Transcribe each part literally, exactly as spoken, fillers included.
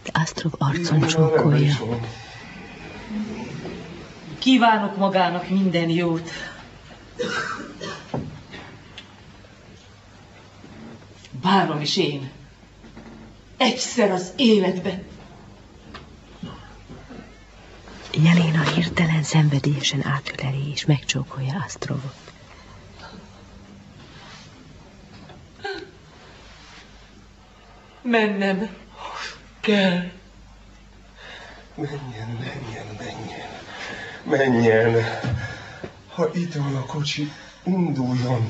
de Asztrov arcon csókolja. Kívánok magának minden jót. Várom is én. Egyszer az életben. Jelena hirtelen szenvedélyesen átül elé, és megcsókolja Asztrovot. Mennem kell. Menjen, menjen, menjen. Menjen. Ha itt van a kocsi, induljon.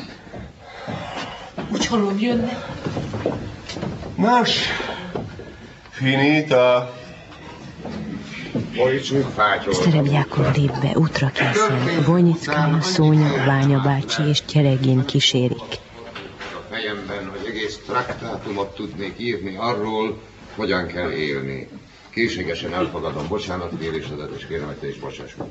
Úgy hallom, jönne. Nos, finita. Szerebjákov lép be, útra készül. Vojnickája, Szónya, Ványa bácsi és Gyeregin kísérik. A fejemben, hogy egész traktátumot tudnék írni arról, hogyan kell élni. Készségesen elfogadom bocsánatkérésedet, és kérem, hogy te is bocsáss meg.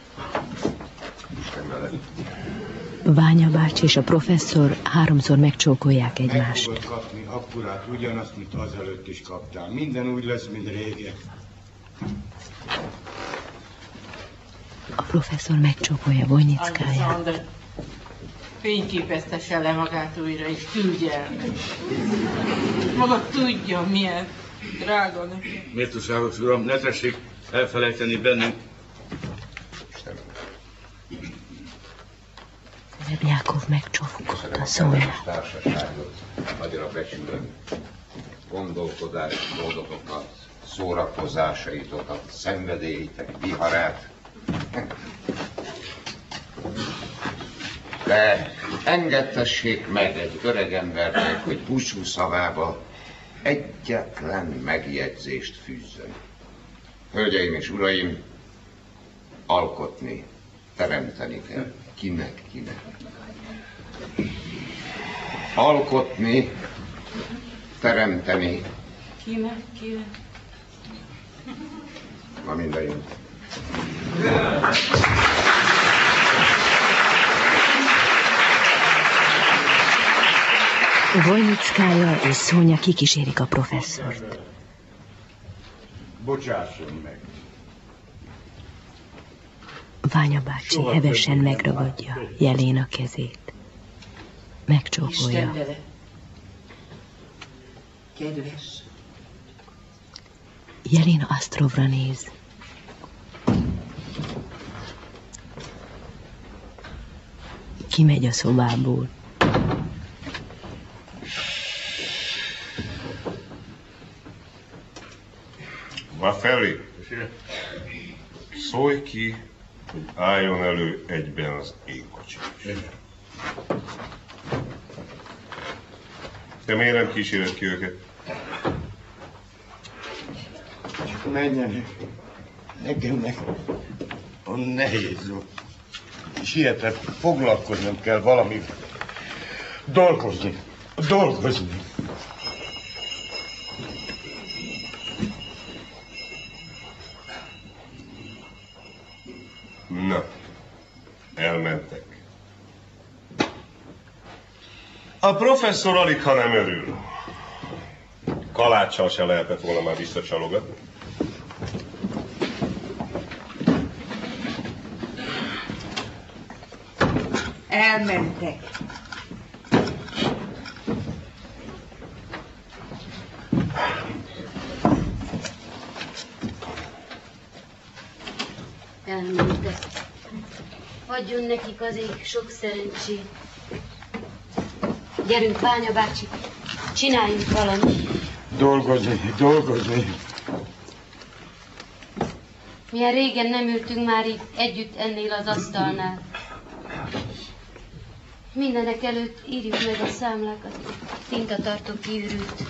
Isten veled. Ványa bácsi és a professzor háromszor megcsókolják egymást. Meg fogod kapni akkurát ugyanazt, mint azelőtt is kaptál. Minden úgy lesz, mint régen. A professzor megcsókolja Vojnickáját. Alexander, fényképeztesse le magát újra, és küldje el. Maga tudja, milyen drága neki. Méltóságos uram, ne tessék elfelejteni bennünk. Szerebjákov megcsókolta Szónyát. Társaságot, nagyra becsülöm. Gondolkodás, módotokat, szórakozásaitokat, szenvedélytek viharát. De engedtessék meg egy öreg embernek, hogy búcsú szavába egyetlen megjegyzést fűzzön. Hölgyeim és uraim, alkotni, teremteni kell. Kinek, kinek. Alkotni, teremteni. Kinek, kinek? Na mindenjön. Vojnickája és Szónya kikísérik a professzort. Bocsásson meg. Ványa bácsi hevesen megragadja Jelena kezét. Megcsókolja. Isten vele. Kedves. Jelena Asztrovra néz. Kimegy a szobából. Vafeli, szólj ki, hogy álljon elő egyben az én kocsim. Te miért nem kíséred ki őket? Csak menjenek. Nekem meg nehéz. Sietve foglalkoznom kell valami. Dolgozni. Dolgozni. Na, elmentek. A professzor alig, ha nem örül. Kaláccsal se lehetett volna már visszacsalogatni. Elmentek. Elmentek. Adjon nekik az ég sok szerencsét. Gyerünk, Ványa bácsi, csináljunk valamit. Dolgozni, dolgozni. Milyen régen nem ültünk már itt együtt ennél az asztalnál. Mindenek előtt írjuk meg a számlákat, tintatartó kiürült.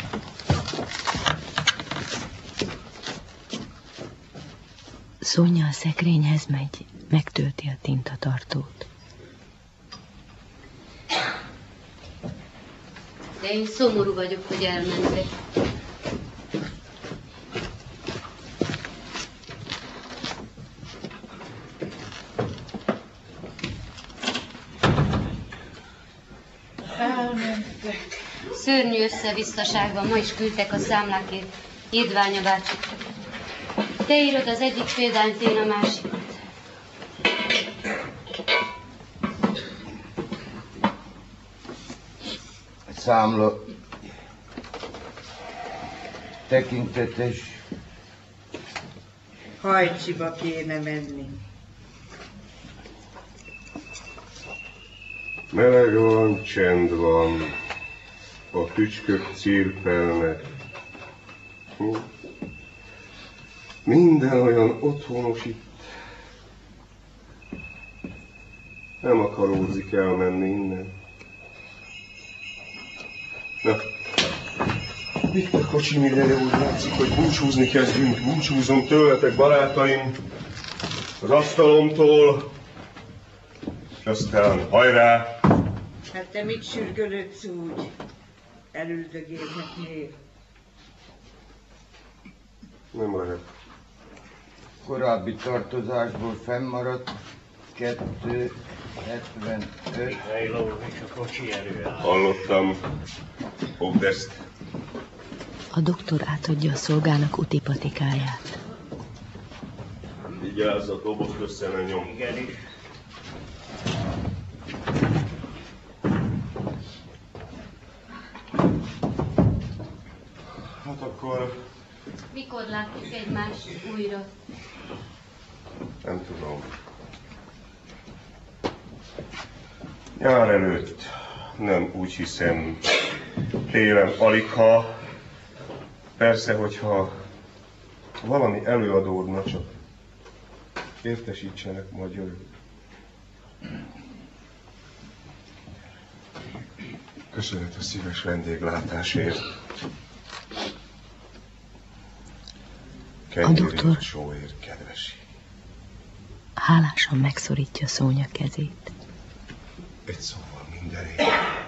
Szónya a szekrényhez megy, megtölti a tintatartót. De én szomorú vagyok, hogy elmentek. Elmentek. Szörnyű összevisszaságban ma is küldtek a számlákért. Írd, Ványa bácsi. Te írod az egyik példányt, én a másikat. Számla tekintetes. Hajcsiba kéne menni. Meleg van, csend van, a tücskök cirpelnek. Hm. Minden olyan otthonos itt. Nem akaródzik elmenni innen. Na, itt a kocsim ideje, úgy látszik, hogy búcsúzni kezdünk. Búcsúzom tőletek, barátaim, az asztalomtól, és aztán hajrá! Hát te mit sürgölődsz úgy? Elüldögélhetnél. Nem lehet. Korábbi tartozásból fennmaradt kettő hetvenöt. Hallottam. Fogd ezt. A doktor átadja a szolgának útipatikáját. Vigyázz, a dobozt össze ne nyom. Igenis. Hát akkor... Mikor látjuk egymást újra? Nem tudom. Nyár előtt. Nem úgy hiszem. Télen aligha. Persze, hogyha valami előadódna, csak értesítsenek, majd jövök. Köszönet a szíves vendéglátásért. A doktor sóért, kedves. hálásan megszorítja Szónya kezét. Egy szóval mindenért.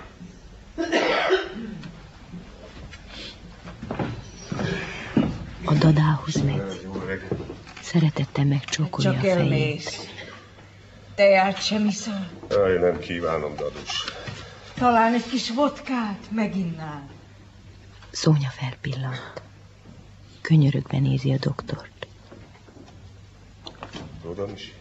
A dadához megy. Szeretettel megcsókolja a Csak fejét. elmész. Teját sem iszol. Aj, nem kívánom, Dadus. Talán egy kis vodkát meginnál. Szónya felpillant. Könyörögve nézi a doktort. Tudom is.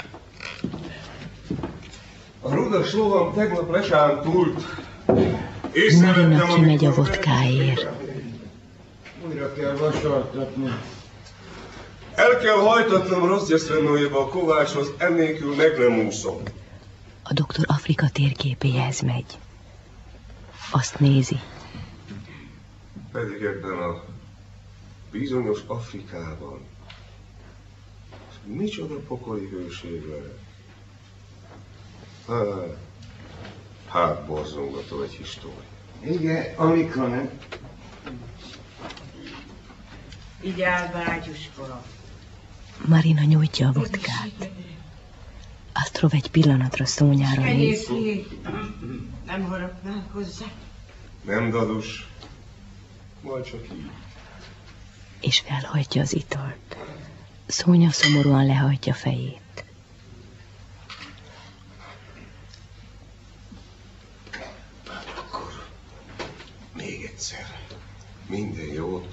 A rudas lovam tegnap lesántult. Marina kimegy a vodkáért. Újra kell vasaltatni. El kell hajtatnom Rozdjeszrenójéba a kovácshoz, ennélkül meg nem úszom. A doktor Afrika térképéhez megy. Azt nézi. Pedig ebben a bizonyos Afrikában micsoda pokoli hőség lehet. Hát, hát borzongató egy história. Igen, aligha nem. Igyál, bátyuska. Marina nyújtja a vodkát. Astrov egy pillanatra Szónyára néz. Nem harapnál hozzá. Nem, Dadus. Majd csak így. És felhajtja az italt. Szónya szomorúan lehajtja fejét. Akkor még egyszer. Minden jót.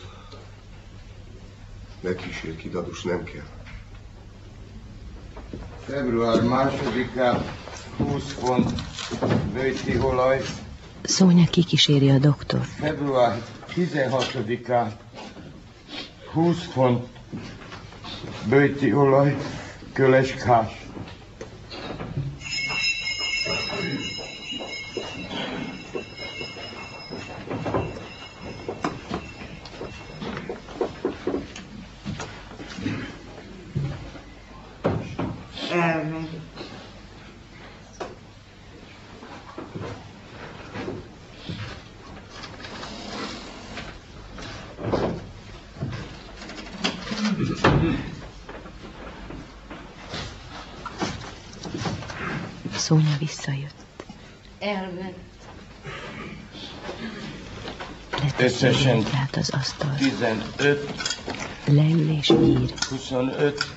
Ne kísérj ki, Dadus, nem kell. Február másodikán húsz font bőjtiolaj. Szónya kikíséri a doktor. Február tizenhatodikán húsz font bőjtiolaj, köleskás. Elmegy. Szónya visszajött. Elment. Leteszi Összesen át az asztalra. tizenöt, Leül és ír. huszonöt,